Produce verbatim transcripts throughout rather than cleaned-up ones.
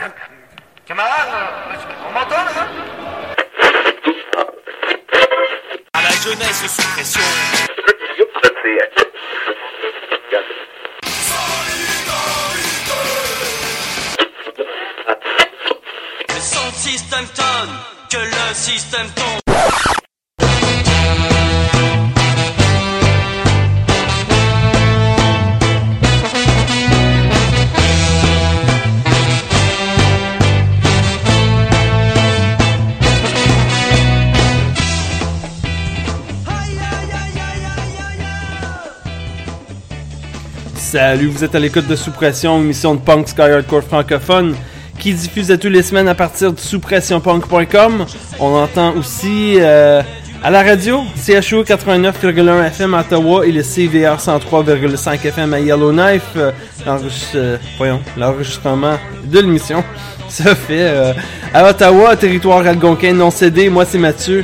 Camarade, on m'entend là? À la jeunesse sous pression. Le son système tonne, que le système tombe. Salut, vous êtes à l'écoute de Sous Pression, émission de punk sky hardcore francophone qui diffuse à tous les semaines à partir de sous pression punk point com. On entend aussi euh, à la radio C H O quatre-vingt-neuf virgule un F M à Ottawa et le C V R cent trois virgule cinq F M à Yellowknife. Euh, l'enregistre, euh, voyons, l'enregistrement de l'émission se fait euh, à Ottawa, territoire algonquin non cédé. Moi c'est Mathieu.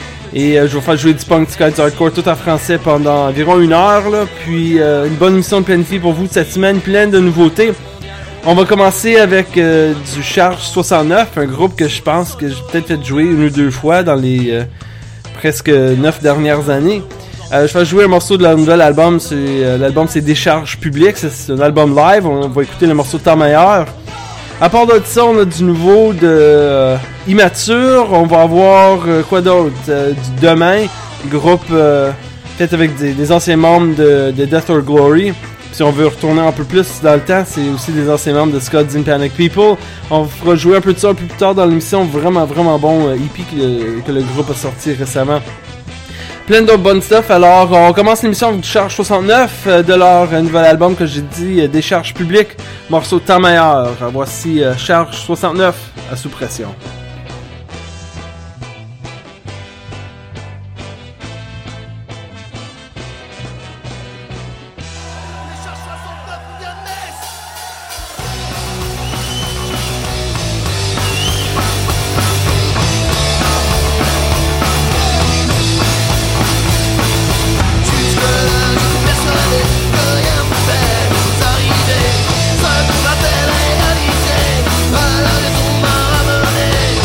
Et euh, je vais faire jouer du punk, du ska, du hardcore tout en français pendant environ une heure. Là. Puis euh, une bonne émission de planifiée pour vous cette semaine, pleine de nouveautés. On va commencer avec euh, du Charge soixante-neuf, un groupe que je pense que j'ai peut-être fait jouer une ou deux fois dans les euh, presque neuf dernières années. Euh, je vais jouer un morceau de leur nouvel album. C'est, euh, l'album c'est Décharge publique, c'est, c'est un album live. On va écouter le morceau Temps meilleur. À part de ça, on a du nouveau de euh, Immature. On va avoir euh, quoi d'autre euh, du Demain, groupe euh, fait avec des, des anciens membres de, de Death or Glory. Si on veut retourner un peu plus dans le temps, c'est aussi des anciens membres de Scots in Panic People. On fera jouer un peu de ça un peu plus tard dans l'émission. Vraiment, vraiment bon euh, E P que, que le groupe a sorti récemment. Plein d'autres bonnes stuff. Alors, on commence l'émission avec du Charge soixante-neuf euh, de leur euh, nouvel album que j'ai dit, euh, Décharge publique, morceau Temps meilleur. Voici euh, Charge soixante-neuf à Sous Pression. Ça nous rappelle réaliser, à la raison m'a ramené.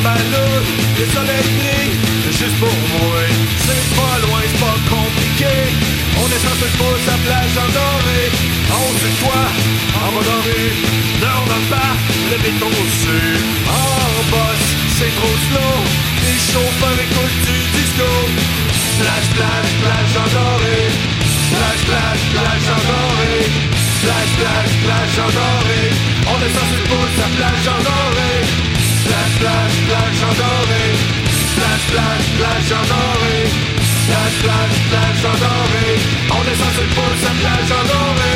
ballon, le soleil brille, juste pour moi. C'est pas loin, c'est pas compliqué. On est sans se pouce à plage en doré. On se toi, en mode doré. Non, non, pas, le béton dessus. En boss, c'est trop slow. Les chauffeurs écoutent du disco. Plage, plage, plage en doré. Plage, plage, plage en doré. Plage, plage, plage en doré. On est sans se pouce à plage en doré. Plage, plage, plage en doré. Plage, plage, plage en doré. Plage, plage, plage en doré. On est sans se pouce à plage en doré.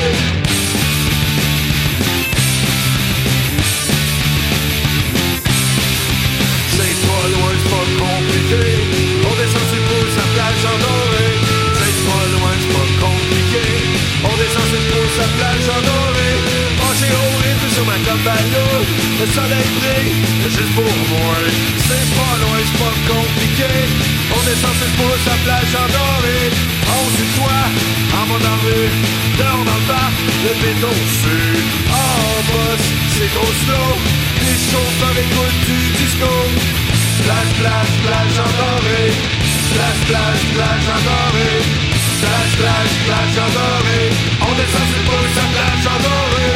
C'est pas loin, c'est pas compliqué. On descend sur le pouce à plage en doré. C'est pas loin, c'est pas compliqué. On descend sur le pouce à plage en doré. Penché au rythme sur ma comme ballon. Le soleil brille, juste pour moi. C'est pas loin, c'est pas compliqué. On descend sur le pouce à plage en doré. On sur toi, en mode en rue. Dehors dans le bas, le béton dessus. En boss, c'est trop slow. Les chauffeurs écoutent du disco. Plage, plage, plage en doré. Plage, plage, plage en doré. Plage, plage, plage en doré. On descend sur le pouce à plage en doré.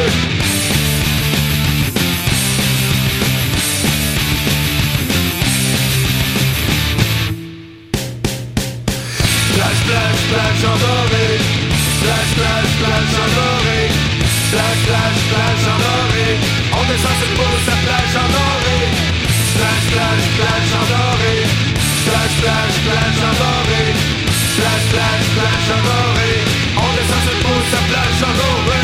Plage, plage, plage en doré. Plage, plage, plage en doré. Plage, plage, plage en doré. On descend sur le pouce à plage en doré. Plage, plage, plage en doré. Plage, plage, plage en doré. Plage, plage, plage en doré. On descend sur le pouce à plage en doré.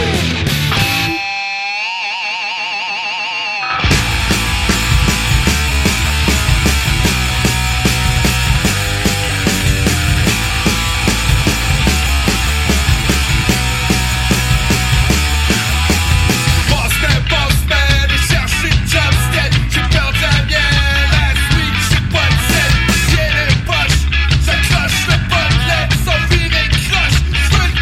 J'ai pas de scène, j'ai les poches, ça cloche le botlet, sans virer croche. J'veux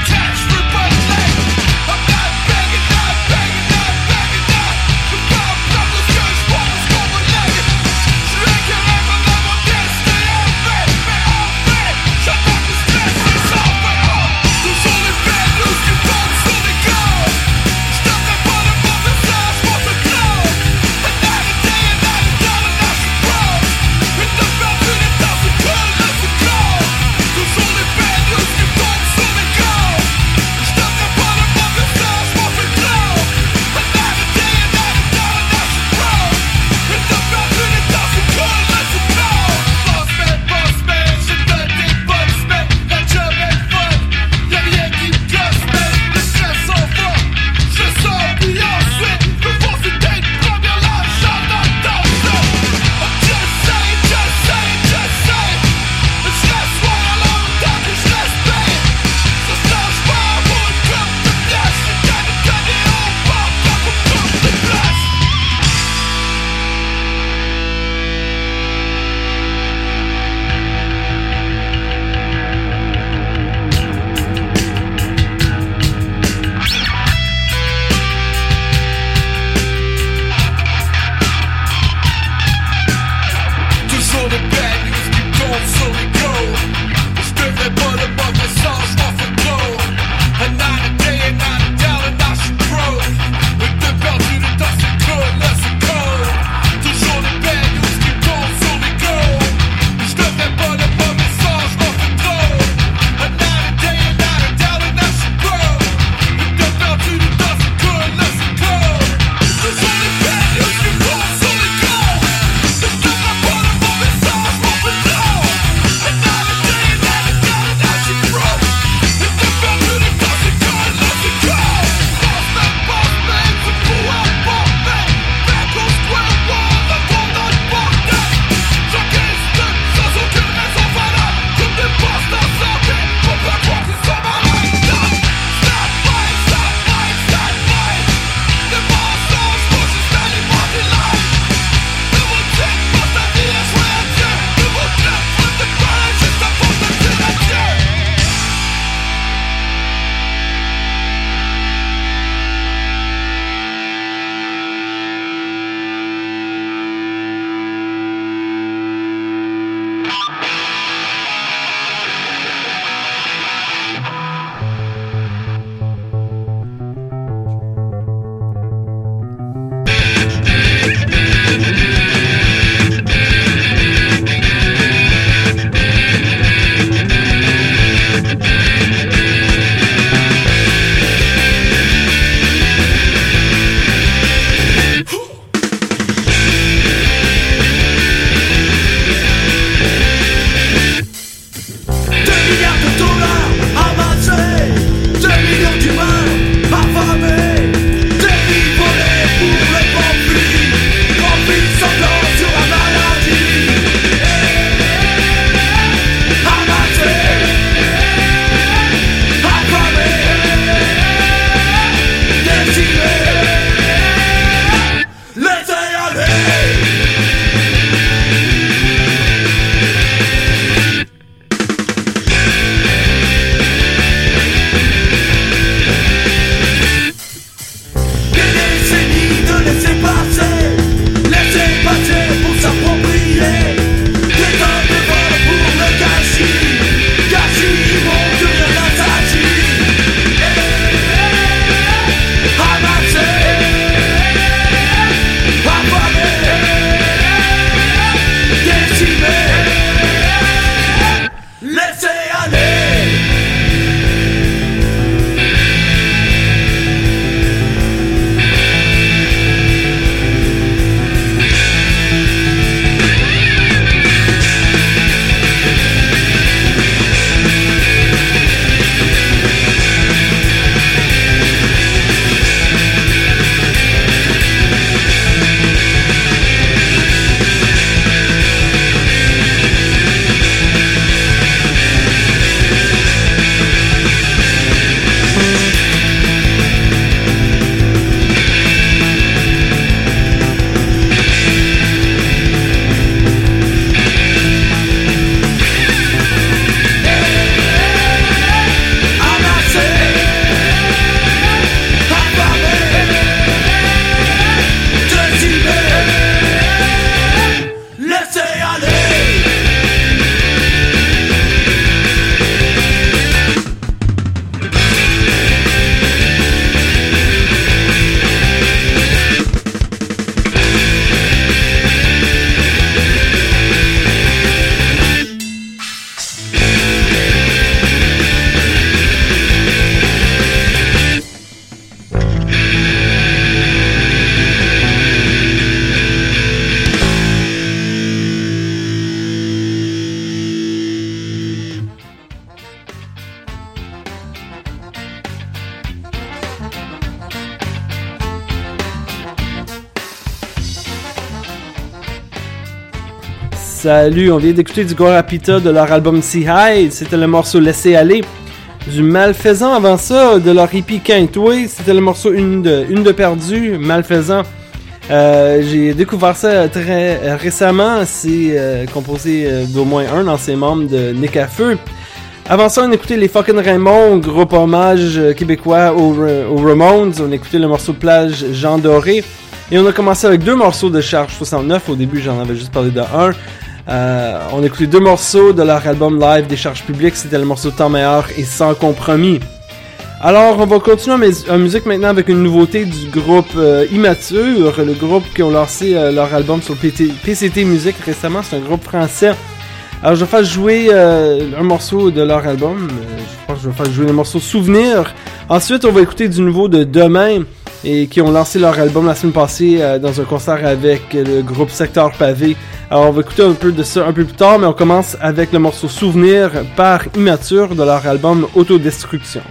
Salut, on vient d'écouter du Gorapita de leur album See High, c'était le morceau Laisser aller. Du Malfaisant avant ça, de leur E P Quintoué, c'était le morceau Une de, une de perdu, Malfaisant. Euh, j'ai découvert ça très récemment, c'est euh, composé euh, d'au moins un d'anciens membres de Nick à Feu. Avant ça, on a écouté les Fucking Raymond, groupe hommage euh, québécois aux, aux Ramones. On a écouté le morceau Plage Jean Doré. Et on a commencé avec deux morceaux de Charge soixante-neuf. Au début, j'en avais juste parlé de un. Euh, on a écouté deux morceaux de leur album live des Charges publiques. C'était le morceau Temps meilleur et Sans compromis. Alors, on va continuer en, en musique maintenant avec une nouveauté du groupe euh, Immature. Le groupe qui ont lancé euh, leur album sur P C T Musique récemment. C'est un groupe français. Alors, je vais faire jouer euh, un morceau de leur album. Euh, je pense que je vais faire jouer le morceau Souvenir. Ensuite, on va écouter du nouveau de Demain, et qui ont lancé leur album la semaine passée euh, dans un concert avec le groupe Secteur Pavé. Alors, on va écouter un peu de ça un peu plus tard, mais on commence avec le morceau Souvenir par Immature de leur album Autodestruction.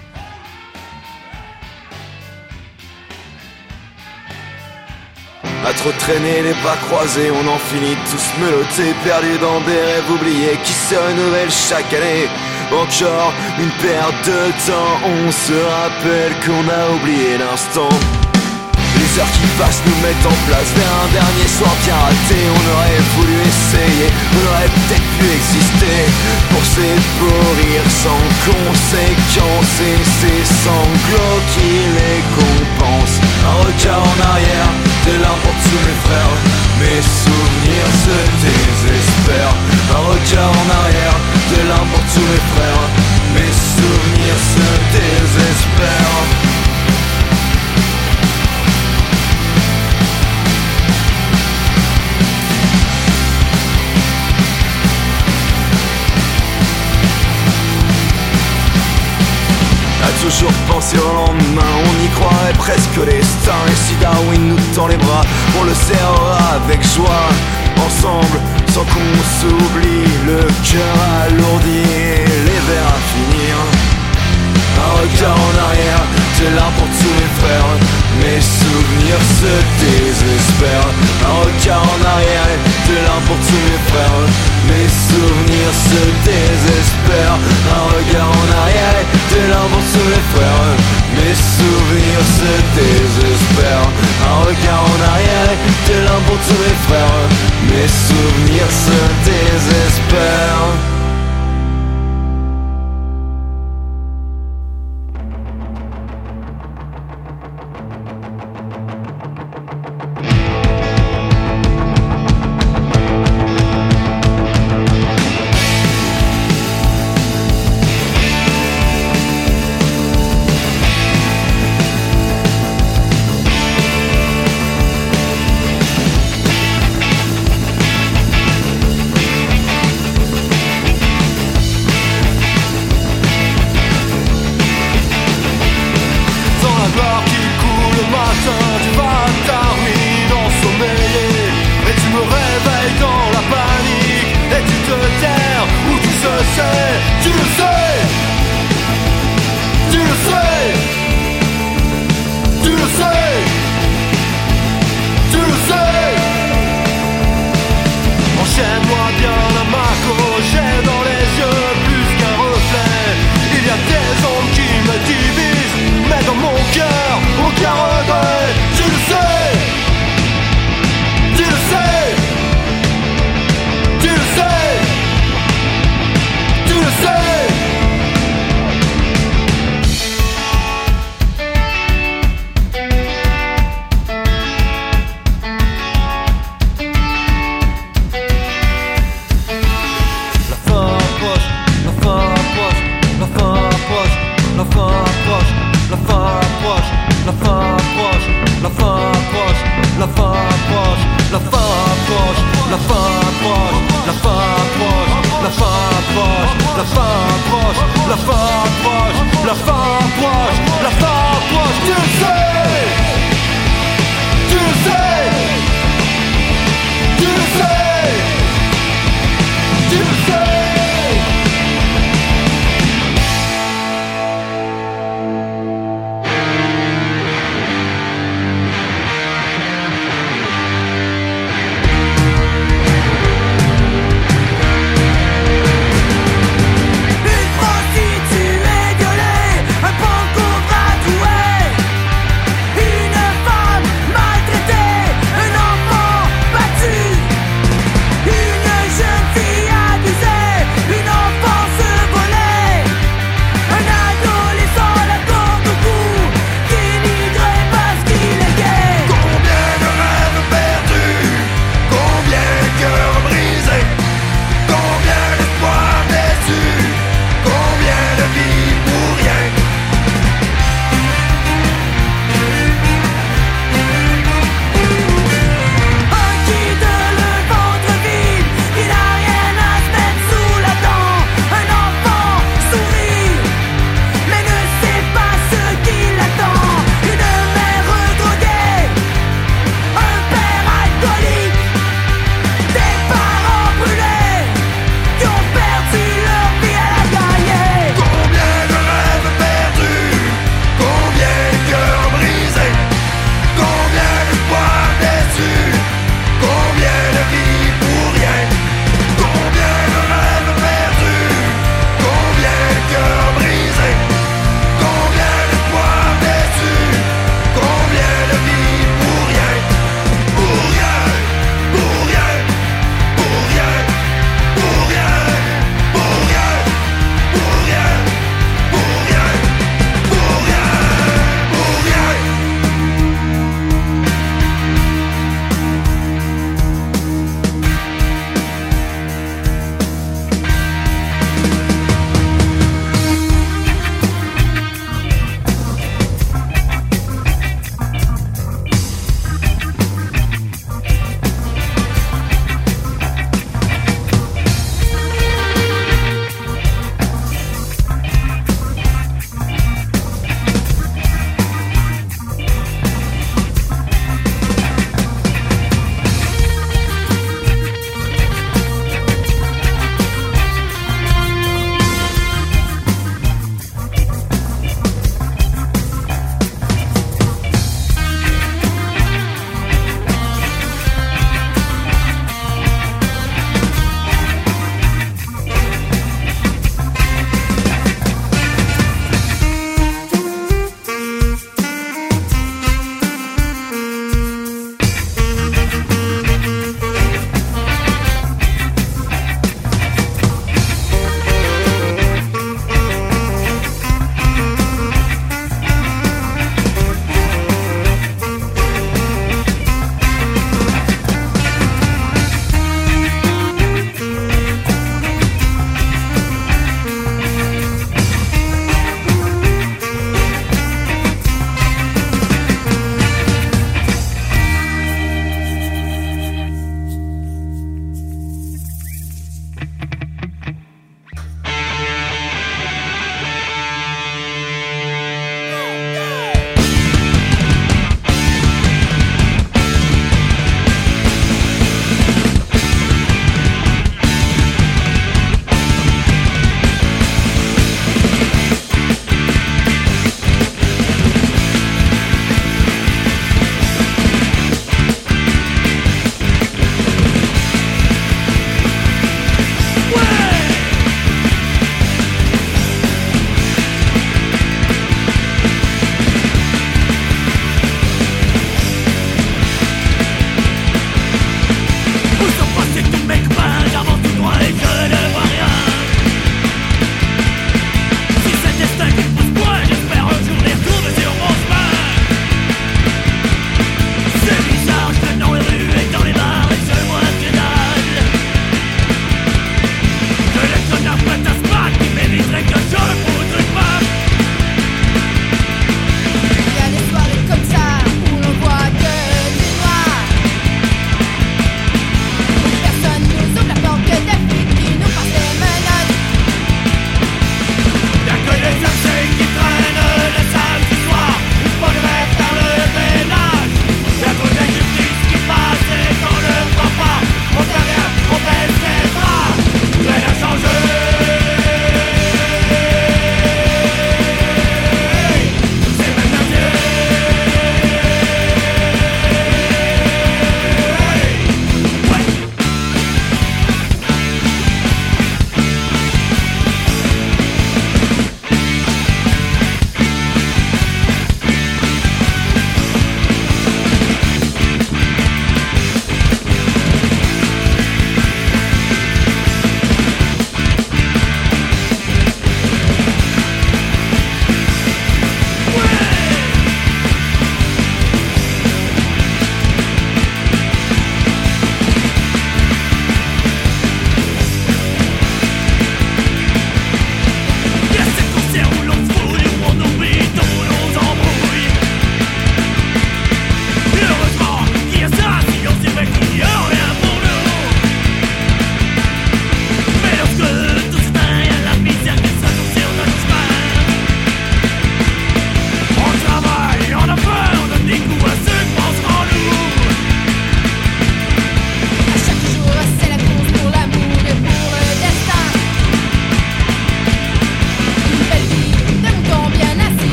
À trop traîner les pas croisés, on en finit tous melottés, perdus dans des rêves oubliés qui se renouvellent chaque année. Encore une perte de temps, on se rappelle qu'on a oublié l'instant. Les heures qui passent nous mettent en place vers un dernier soir bien raté. On aurait voulu essayer, on aurait peut-être pu exister pour ces beaux rires sans conséquence et ces sanglots qui les compensent. Un regard en arrière, de larmes pour tous mes frères, mes souvenirs se désespèrent. Un regard en arrière, de larmes pour tous mes frères, mes souvenirs se désespèrent. Toujours penser au lendemain, on y croirait presque au destin. Et si Darwin nous tend les bras, on le serrera avec joie. Ensemble, sans qu'on s'oublie, le cœur alourdi et les vers à finir. Un regard en arrière, j'ai là pour tous mes frères, mes souvenirs se désespèrent. Un regard en arrière, j'ai là pour tous mes frères, mes souvenirs se désespèrent. Un regard en arrière, j'ai là pour tous mes frères, mes souvenirs se désespèrent. Un regard en arrière, j'ai là pour tous mes frères, mes souvenirs se désespèrent.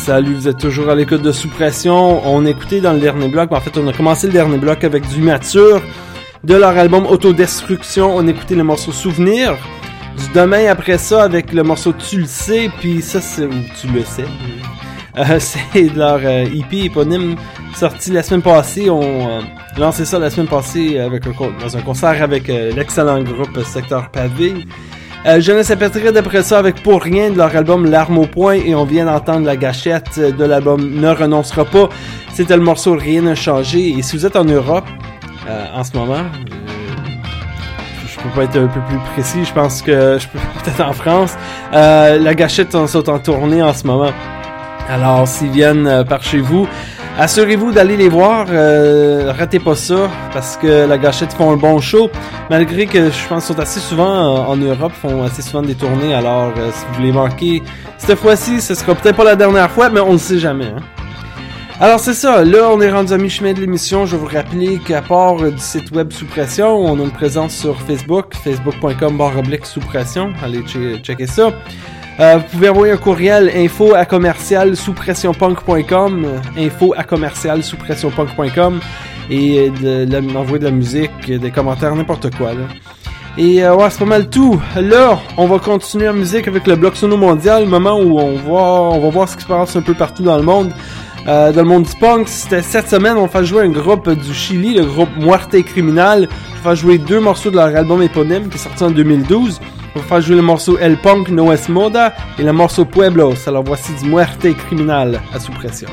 Salut, vous êtes toujours à l'écoute de Sous Pression. On a écouté dans le dernier bloc, en fait on a commencé le dernier bloc avec du Mature, de leur album Autodestruction. On a écouté le morceau Souvenir, du Demain après ça avec le morceau Tu le sais, puis ça c'est, ou Tu le sais, euh, c'est de leur euh, E P éponyme sorti la semaine passée. On euh, lancé ça la semaine passée avec un, dans un concert avec euh, l'excellent groupe Secteur Pavé. Euh, Jeunesse Pétride après ça avec Pour Rien de leur album L'arme au poing, et on vient d'entendre la gâchette de l'album Ne renoncera pas. C'était le morceau Rien n'a changé. Et si vous êtes en Europe euh, en ce moment, euh, je peux pas être un peu plus précis, je pense que je peux peut-être en France, euh, la gâchette sont en tournée en ce moment. Alors s'ils viennent euh, par chez vous, assurez-vous d'aller les voir, euh, ratez pas ça, parce que la gâchette font un bon show, malgré que je pense qu'ils sont assez souvent en, en Europe, font assez souvent des tournées, alors euh, si vous voulez manquer cette fois-ci, ce sera peut-être pas la dernière fois, mais on ne sait jamais. Hein? Alors c'est ça, là on est rendu à mi-chemin de l'émission. Je vais vous rappeler qu'à part euh, du site web Sous Pression, on a une présence sur Facebook, facebook point com barre oblique Sous Pression, allez che- checker ça. Euh, vous pouvez envoyer un courriel info à commercial sous pression punk point com, info à commercial sous pression punk point com, et de, de, de, envoyer de la musique, des commentaires, n'importe quoi là. Et euh, ouais, c'est pas mal tout. Là, on va continuer en musique avec le bloc sono mondial, le moment où on va on va voir ce qui se passe un peu partout dans le monde. Euh, dans le monde du punk, c'était cette semaine, on fait jouer un groupe du Chili, le groupe Muerte Criminal. On fait jouer deux morceaux de leur album éponyme qui est sorti en deux mille douze. On va faire jouer le morceau El Punk No Es Moda et le morceau Pueblos. Alors voici du Muerte Criminal à Sous Pression.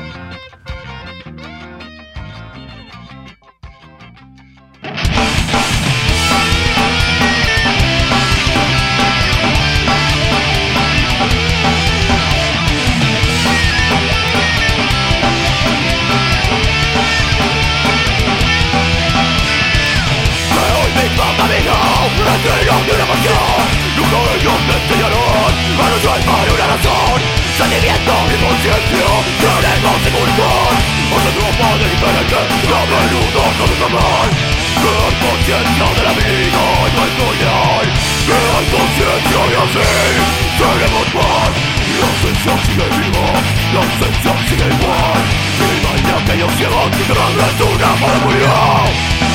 Sentimiento y conciencia tenemos seguridad. Nosotros padres diferentes, a menudo no nos aman. Crear conciencia de la vida es nuestro ideal. Crear conciencia y así seremos más. La esencia sigue viva, la esencia sigue igual. Viva el día que ellos llevan, que grande es una maravilla.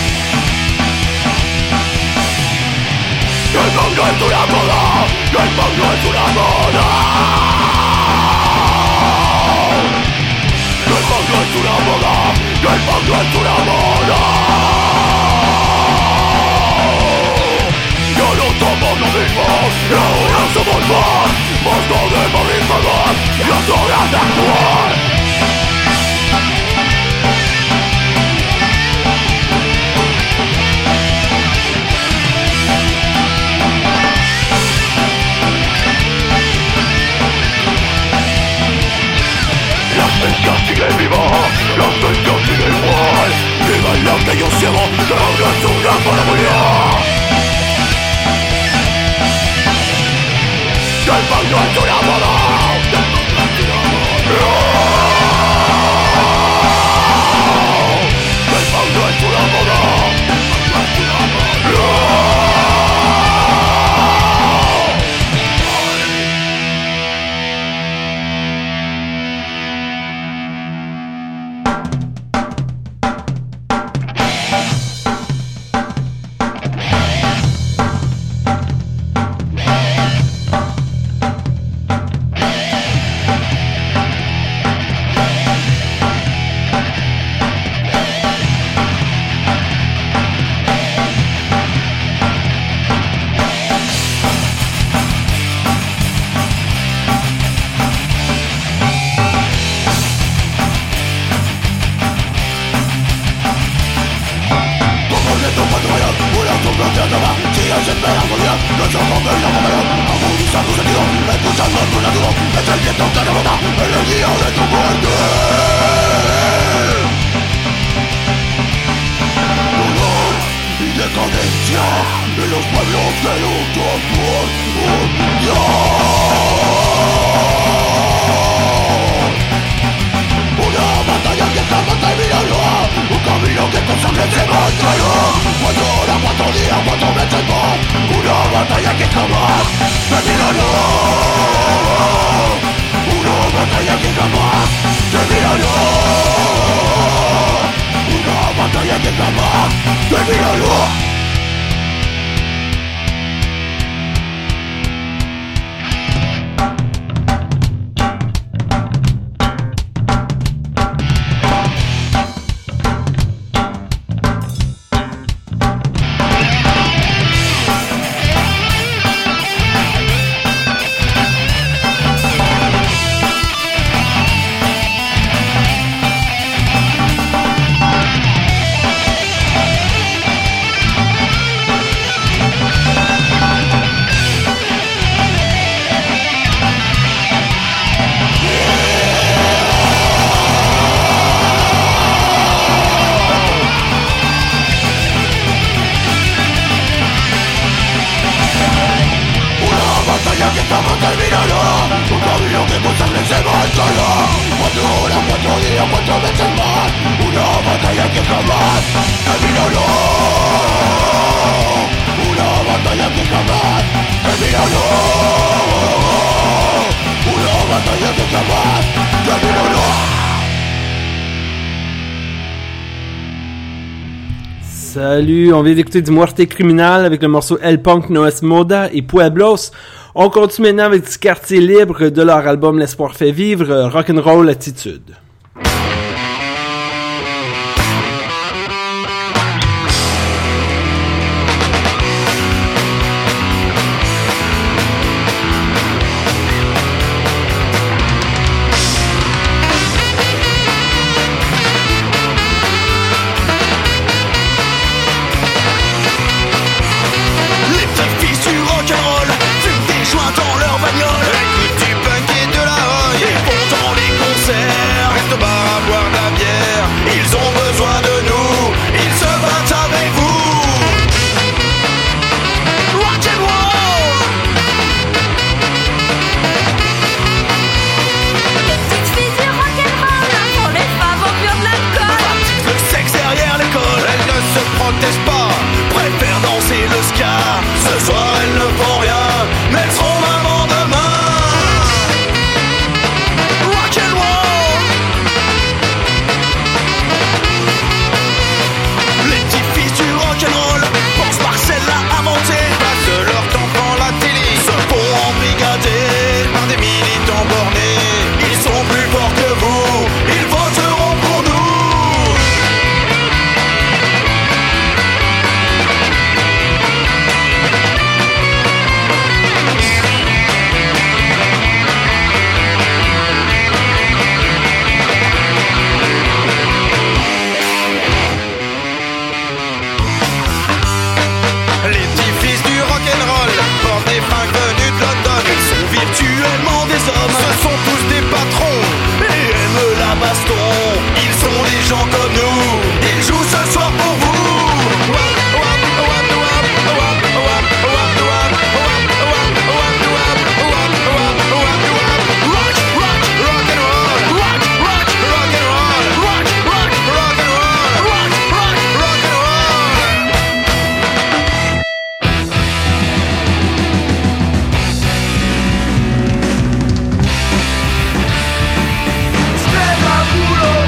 El punk no es una moda, el punk no es una moda. El punk no es una moda, el punk no es una moda. Ya no somos los mismos, y ahora somos más. Más no debemos invadir, y es hora de actuar. La esencia sigue viva, la esencia sigue igual. Viva el que yo llevo, que ahora es una maravilla. El punk no es una moda, el punk no es una moda. El punk no es una moda, el punk no es una moda. Una batalla que jamás Salut, on vient d'écouter du Muerte Criminal avec le morceau El Punk No Es Moda et Pueblos. On continue maintenant avec du Quartier Libre de leur album L'espoir fait vivre, Rock'n'Roll Attitude. Culo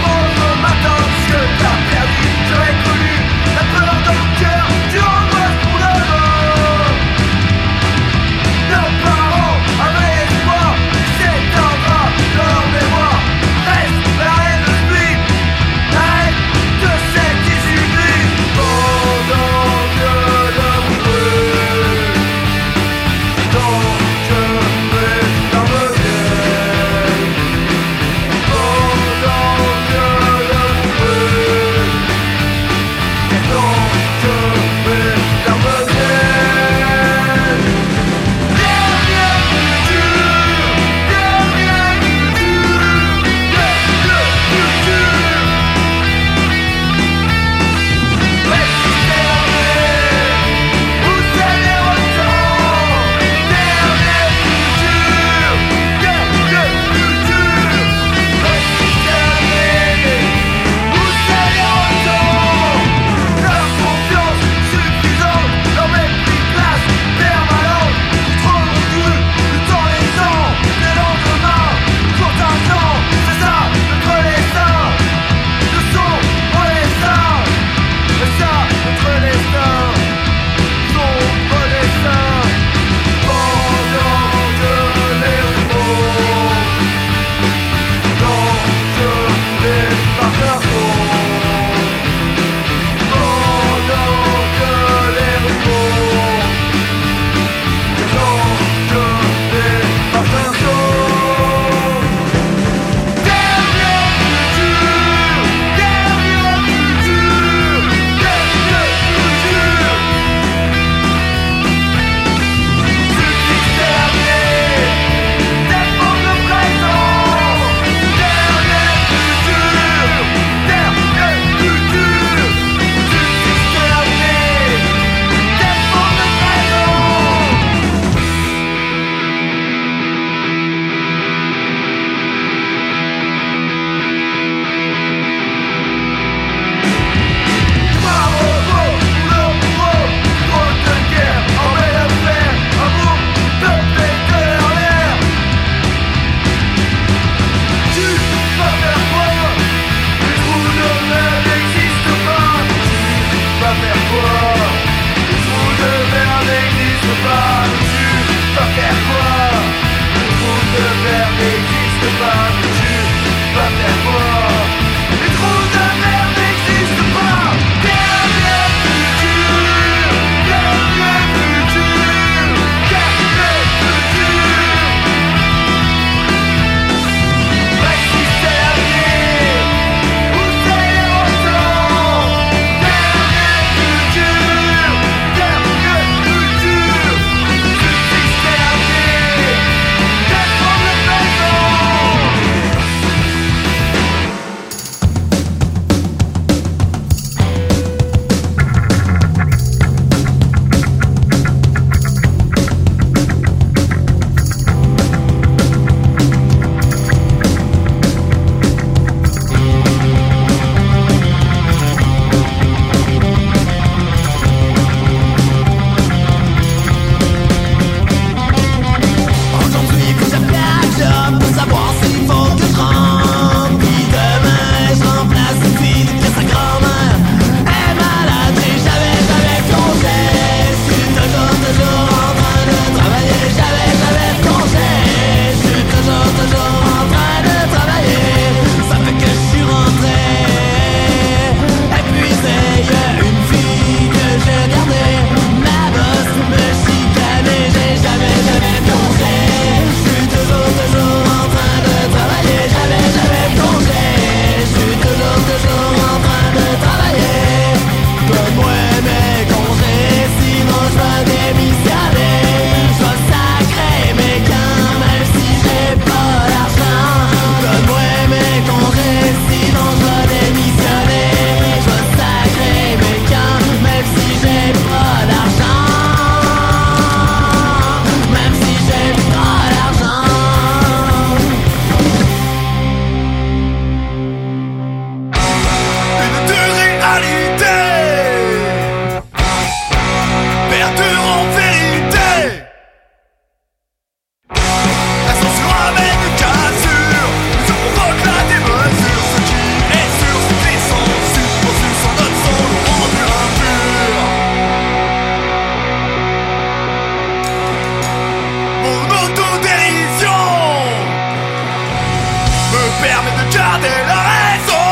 garder la raison.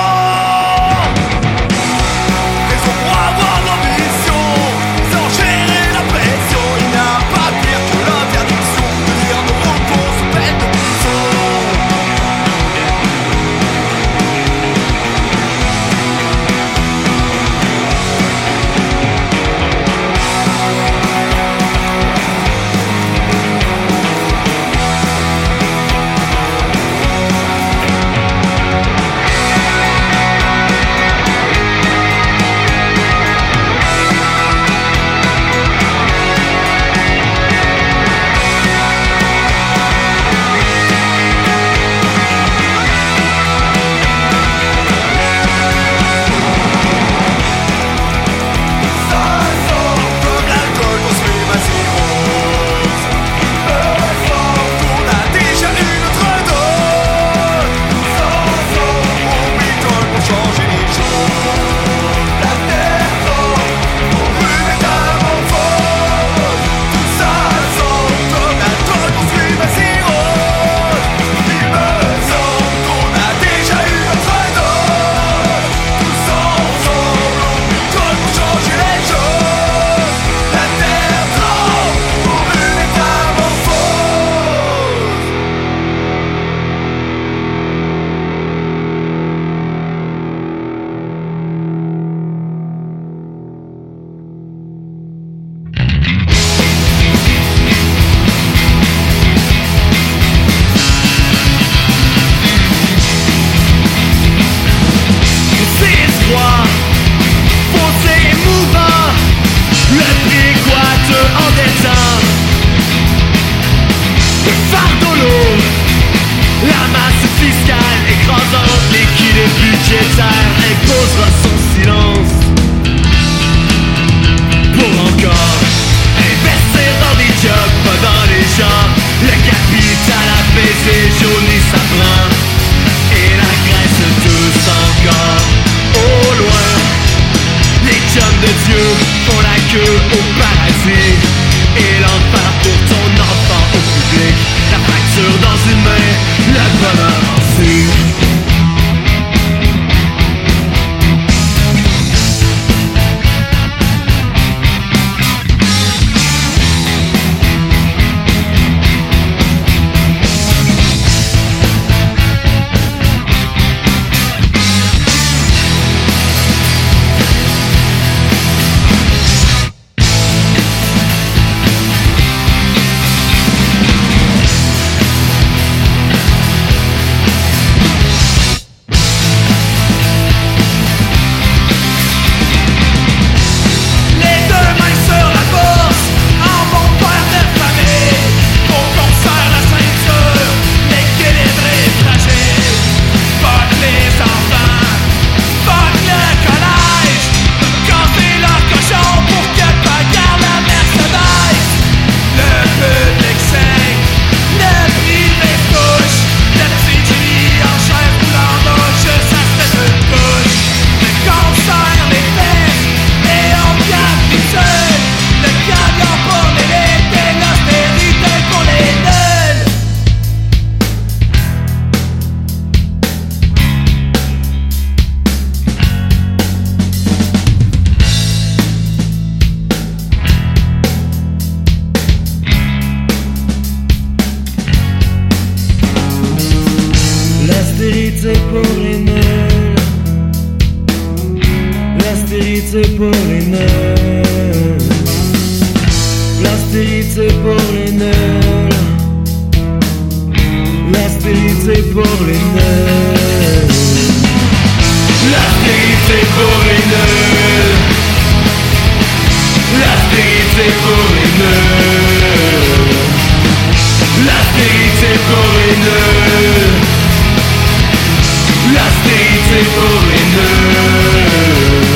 Raison pour avoir l'ambition, sans gérer la pression. Il n'y a pas pire que l'interdiction de dire nos repos sous peine de prison. L'austérité pour les nuls. L'austérité pour les nuls. L'austérité pour les nuls. L'austérité pour les nuls. L'austérité pour les nuls. L'austérité pour les nuls. L'austérité pour les nuls. L'austérité pour les nuls.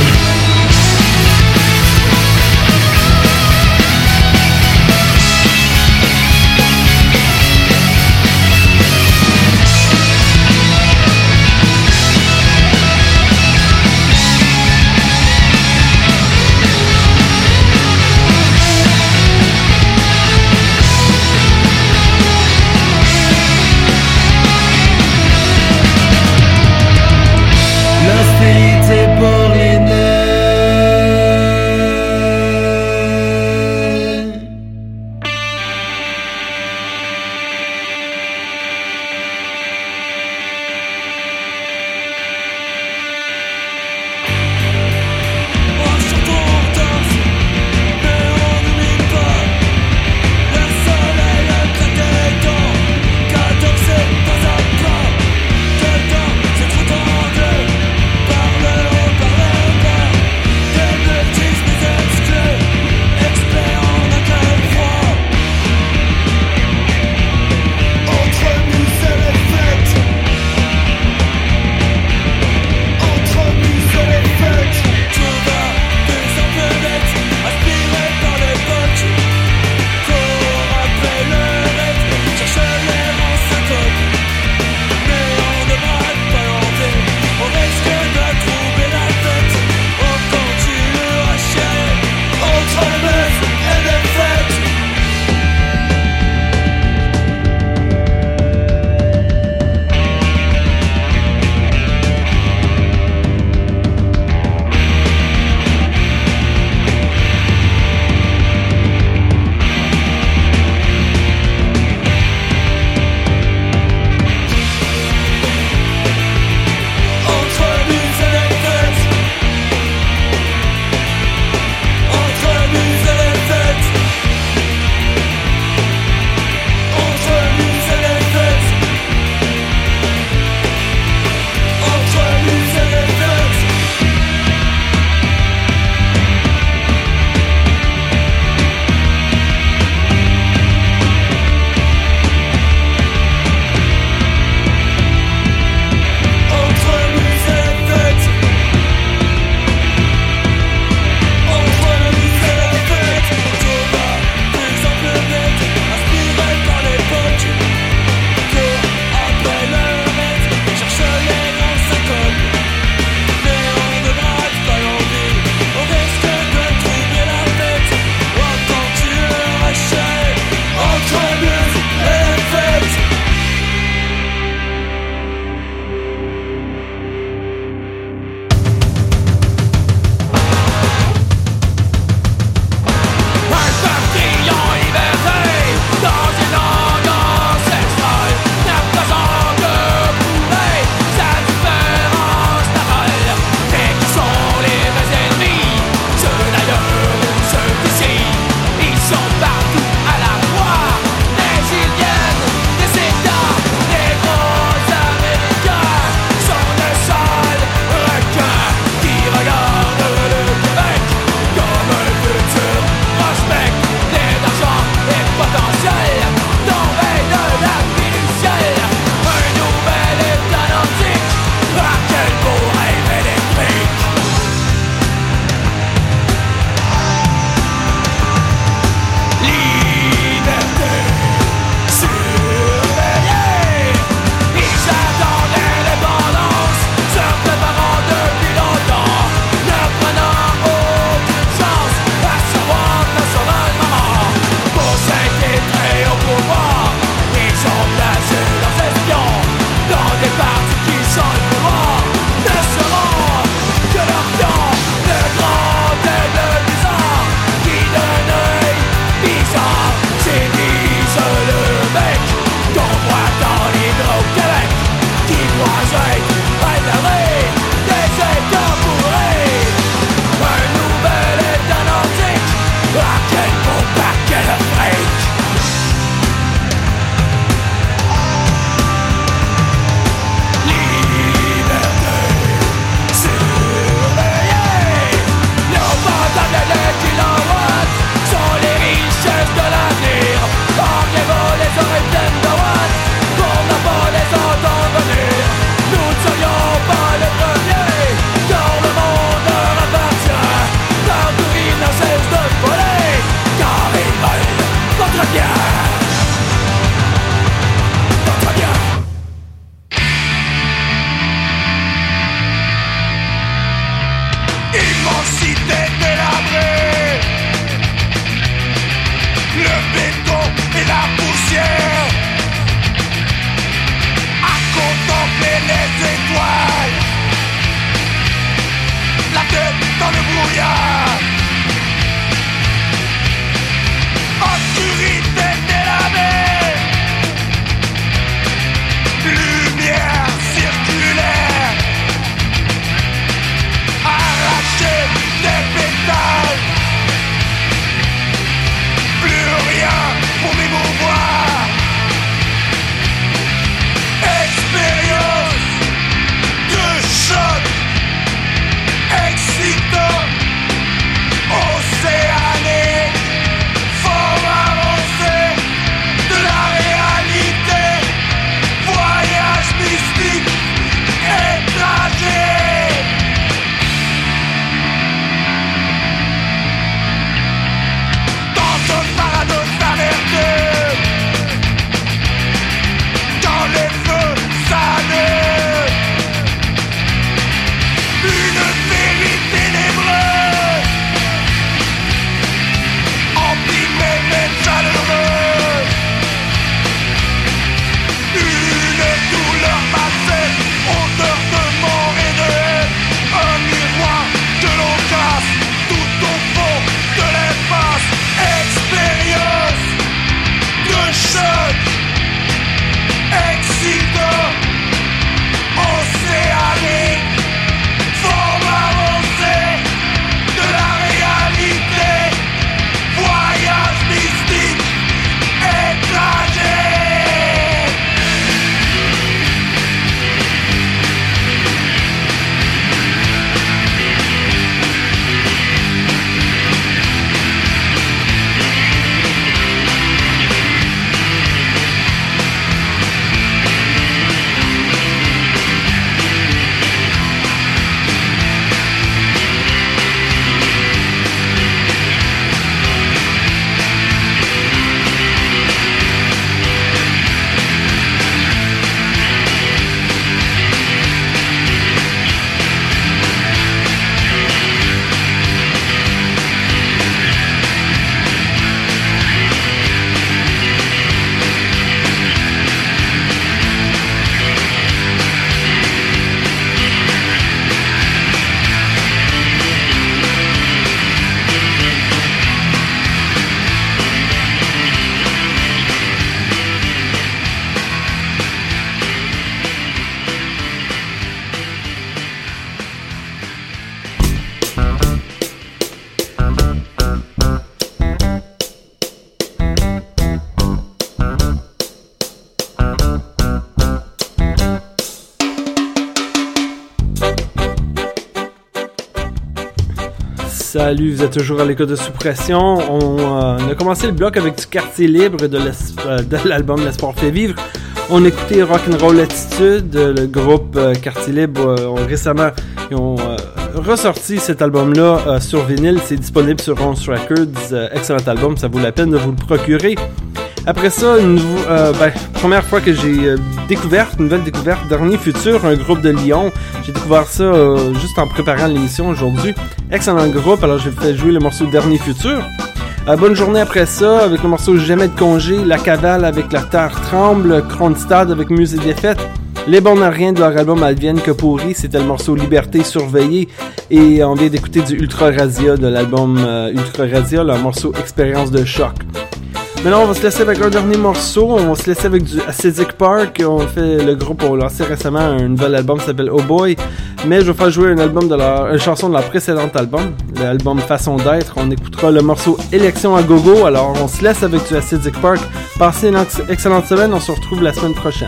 Salut, vous êtes toujours à l'écoute de Sous-Pression. On, euh, on a commencé le bloc avec du Quartier Libre de, euh, de l'album L'Espoir fait vivre. On a écouté Rock'n'Roll Attitude, le groupe euh, Quartier Libre. Euh, ont, récemment, ils ont euh, ressorti cet album-là euh, sur vinyle. C'est disponible sur Ron's Records. Euh, excellent album, ça vaut la peine de vous le procurer. Après ça, une euh, ben, première fois que j'ai euh, découvert, une nouvelle découverte, Dernier Futur, un groupe de Lyon. J'ai découvert ça euh, juste en préparant l'émission aujourd'hui. Excellent groupe, alors j'ai fait jouer le morceau Dernier Futur. Euh, bonne journée après ça, avec le morceau Jamais de congé, La Cavale avec La Terre tremble, Kronstadt avec Musée des Fêtes. Les bons à rien de leur album Advienne que pourri, c'était le morceau Liberté surveillée. Et on vient d'écouter du Ultra Razia de l'album euh, Ultra Razia, le morceau Expérience de choc. Maintenant, on va se laisser avec un dernier morceau. On va se laisser avec du Acidic Park. On fait, le groupe a lancé récemment un nouvel album qui s'appelle Oh Boy. Mais je vais faire jouer un album de leur, une chanson de leur précédent album, l'album Façon d'être. On écoutera le morceau Élection à gogo. Alors, on se laisse avec du Acidic Park. Passez une excellente semaine. On se retrouve la semaine prochaine.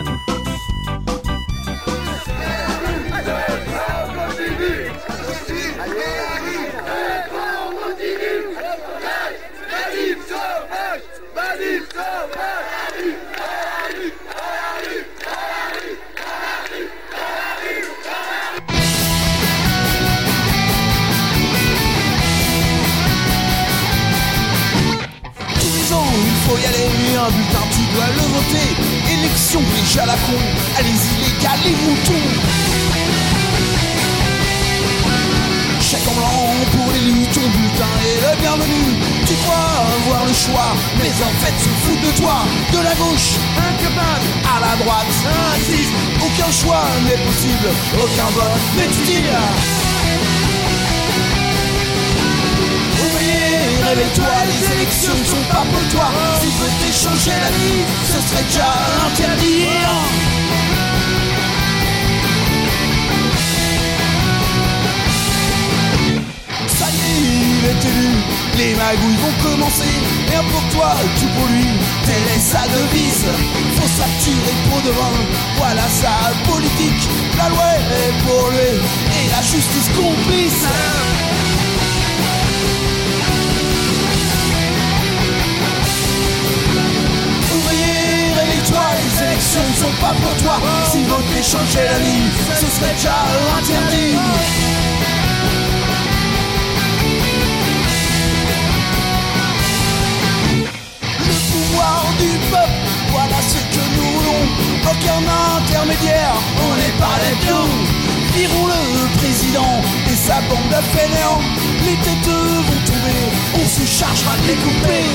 Un bulletin, tu dois le voter. Élection riche à la con, allez-y les gars, les moutons. Chèque en blanc pour l'élu, ton bulletin est le bienvenu. Tu crois avoir le choix, mais en fait se foutent de toi. De la gauche, incapable, à la droite, insiste. Aucun choix n'est possible, aucun vote n'est utile. Réveille-toi, les élections ne sont pas pour toi. Si tu veux t'échanger la vie, ce serait déjà interdit. Ça y est, il est élu, les magouilles vont commencer. Rien pour toi, tout pour lui, telle est sa devise. Fausse facture et pot de vin, voilà sa politique. La loi est pour lui, et la justice complice. Les élections ne sont pas pour toi. Si voter changeait la vie, ce serait déjà interdit. Le pouvoir du peuple, voilà ce que nous voulons. Aucun intermédiaire, on n'est pas les pions. Virons le président et sa bande de fainéants. Les têtes vont tomber, on se chargera de les couper.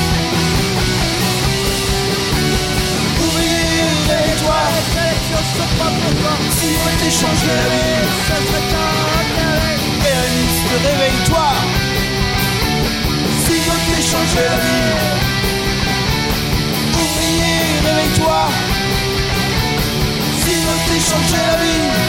Réveille-toi, les élections sont pas pour toi. Si vous voulez changer la vie, ça serait interdit. Réaliste, réveille-toi. Si vous voulez changer la vie. Ouvrier, réveille-toi. Si vous voulez changer la vie.